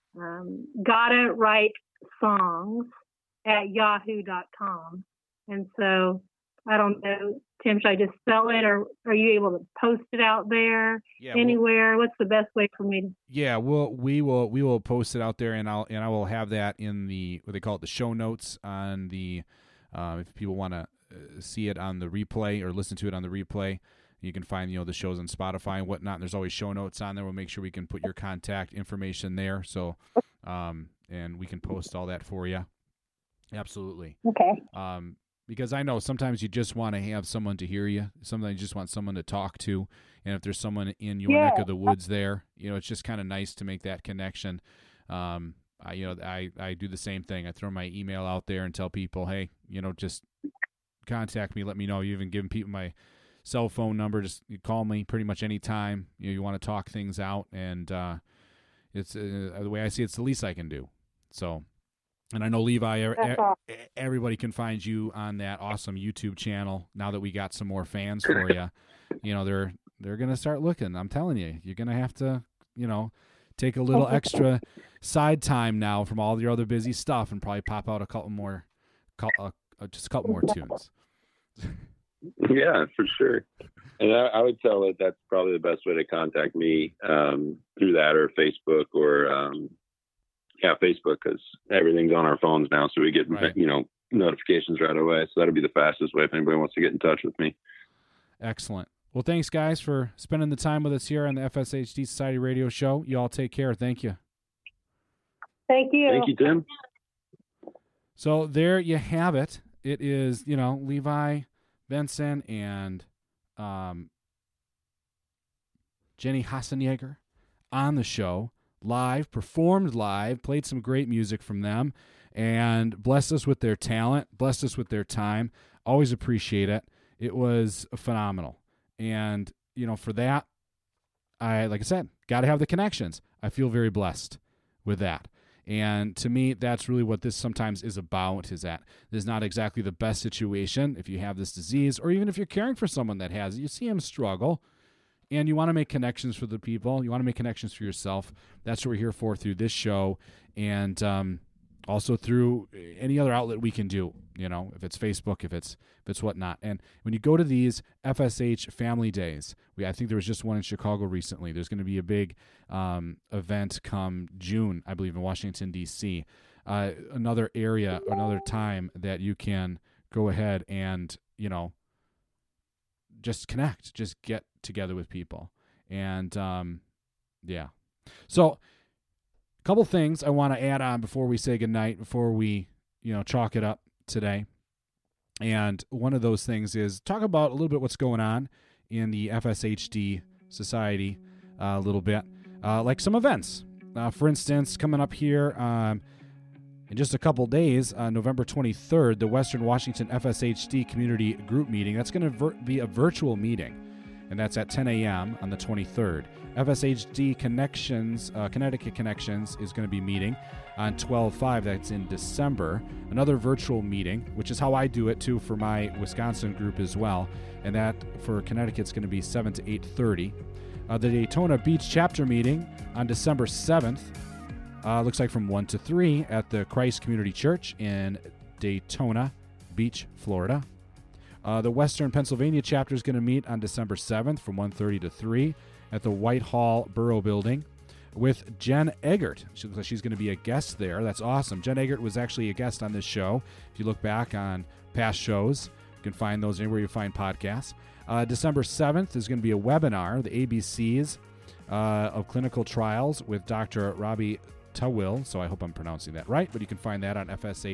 gottawritesongs@yahoo.com. And so I don't know, Tim, should I just spell it, or are you able to post it out there anywhere? What's the best way for me to? Yeah, we will post it out there, and I will have that in the, what they call it, the show notes on the if people want to see it on the replay or listen to it on the replay, you can find the shows on Spotify and whatnot. And there's always show notes on there. We'll make sure we can put your contact information there, so and we can post all that for you. Absolutely. Okay. Because I know sometimes you just want to have someone to hear you. Sometimes you just want someone to talk to. And if there's someone in your neck of the woods there, it's just kind of nice to make that connection. I do the same thing. I throw my email out there and tell people, hey, just contact me. Let me know. You even give people my cell phone number. Just call me pretty much any time you want to talk things out. And it's the way I see it, it's the least I can do. So. And I know, Levi, everybody can find you on that awesome YouTube channel now that we got some more fans for you. They're going to start looking. I'm telling you, you're going to have to, take a little extra side time now from all your other busy stuff and probably pop out a couple more tunes. Yeah, for sure. And I would tell that that's probably the best way to contact me through that, or Facebook, or Facebook, because everything's on our phones now, so we get notifications right away. So that'll be the fastest way if anybody wants to get in touch with me. Excellent. Well, thanks, guys, for spending the time with us here on the FSHD Society Radio Show. You all take care. Thank you. Thank you. Thank you, Tim. So there you have it. It is, Levi Benson and Jenny Hassenjäger on the show. Live, performed live, played some great music from them, and blessed us with their talent, blessed us with their time. Always appreciate it. It was phenomenal. And, for that, like I said, got to have the connections. I feel very blessed with that. And to me, that's really what this sometimes is about, is that this is not exactly the best situation if you have this disease, or even if you're caring for someone that has it. You see them struggle. And you want to make connections for the people. You want to make connections for yourself. That's what we're here for through this show, and also through any other outlet we can do. If it's Facebook, if it's whatnot. And when you go to these FSH Family Days, I think there was just one in Chicago recently. There's going to be a big event come June, I believe, in Washington, D.C. Another area, another time that you can go ahead and just connect, just get together with people. And So, a couple things I want to add on before we say goodnight, before we, chalk it up today. And one of those things is talk about a little bit what's going on in the FSHD Society a little bit, like some events. For instance, coming up here in just a couple days, November 23rd, the Western Washington FSHD Community Group Meeting. That's going to be a virtual meeting, and that's at 10 a.m. on the 23rd. FSHD Connections, Connecticut Connections, is going to be meeting on 12/5. That's in December. Another virtual meeting, which is how I do it, too, for my Wisconsin group as well. And that, for Connecticut's going to be 7 to 8:30. The Daytona Beach Chapter Meeting on December 7th. Looks like from 1 to 3 at the Christ Community Church in Daytona Beach, Florida. The Western Pennsylvania chapter is going to meet on December 7th from 1:30 to 3 at the Whitehall Borough Building with Jen Eggert. She looks like she's going to be a guest there. That's awesome. Jen Eggert was actually a guest on this show. If you look back on past shows, you can find those anywhere you find podcasts. December 7th is going to be a webinar, the ABCs of Clinical Trials with Dr. Robbie Tawil. So I hope I'm pronouncing that right, but you can find that on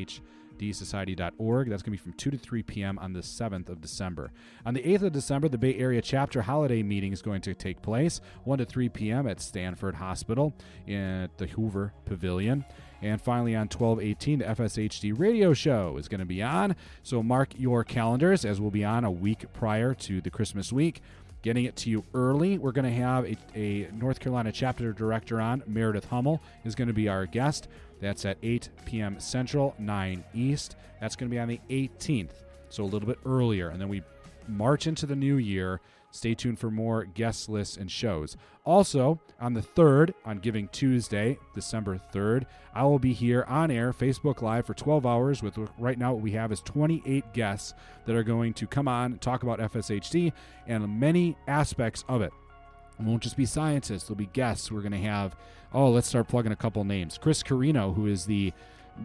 FSHDsociety.org. That's going to be from 2 to 3 p.m. on the 7th of December. On the 8th of December, the Bay Area Chapter Holiday Meeting is going to take place, 1 to 3 p.m. at Stanford Hospital at the Hoover Pavilion. And finally, on 12/18, the FSHD Radio Show is going to be on. So mark your calendars, as we'll be on a week prior to the Christmas week. Getting it to you early, we're going to have a North Carolina chapter director on. Meredith Hummel is going to be our guest. That's at 8 p.m. Central, 9 East. That's going to be on the 18th, so a little bit earlier. And then we march into the new year. Stay tuned for more guest lists and shows. Also, on the 3rd, on Giving Tuesday, December 3rd, I will be here on air, Facebook Live, for 12 hours with, right now, what we have is 28 guests that are going to come on, talk about FSHD and many aspects of it. It won't just be scientists. There'll be guests. We're going to have, let's start plugging a couple names. Chris Carino, who is the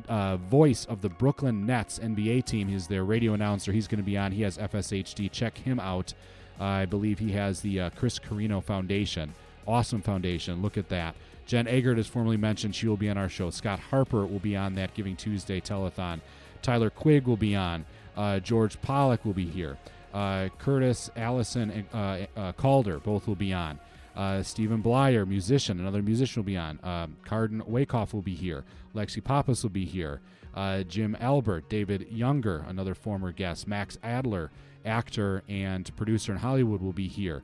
voice of the Brooklyn Nets NBA team. He's their radio announcer. He's going to be on. He has FSHD. Check him out. I believe he has the Chris Carino Foundation. Awesome foundation. Look at that. Jen Eggert, as formerly mentioned, she will be on our show. Scott Harper will be on that Giving Tuesday telethon. Tyler Quigg will be on. George Pollack will be here. Curtis Allison and Calder, both will be on. Stephen Blyer, musician, another musician will be on. Carden Wakehoff will be here. Lexi Pappas will be here. Jim Albert, David Younger, another former guest. Max Adler, actor and producer in Hollywood, will be here.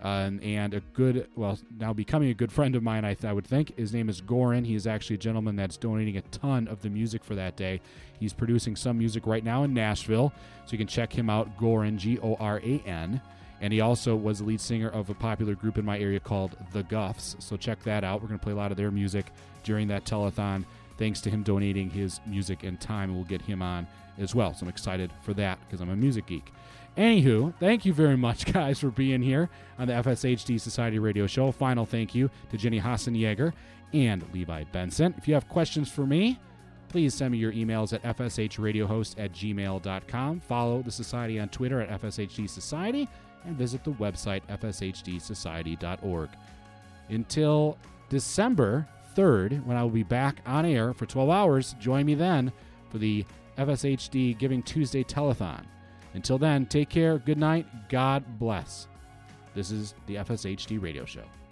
And a good, now becoming a good friend of mine, I would think. His name is Goran. He is actually a gentleman that's donating a ton of the music for that day. He's producing some music right now in Nashville, so you can check him out, Goran, Goran. And he also was the lead singer of a popular group in my area called The Guffs, so check that out. We're going to play a lot of their music during that telethon, thanks to him donating his music and time. We'll get him on as well, so I'm excited for that because I'm a music geek. Anywho, thank you very much, guys, for being here on the FSHD Society Radio Show. Final thank you to Jenny Hassenjäger and Levi Benson. If you have questions for me, please send me your emails at fshradiohost@gmail.com. Follow the Society on Twitter at FSHD Society, and visit the website fshdsociety.org. Until December 3rd, when I will be back on air for 12 hours, join me then for the FSHD Giving Tuesday telethon. Until then, take care, good night, God bless. This is the FSHD Radio Show.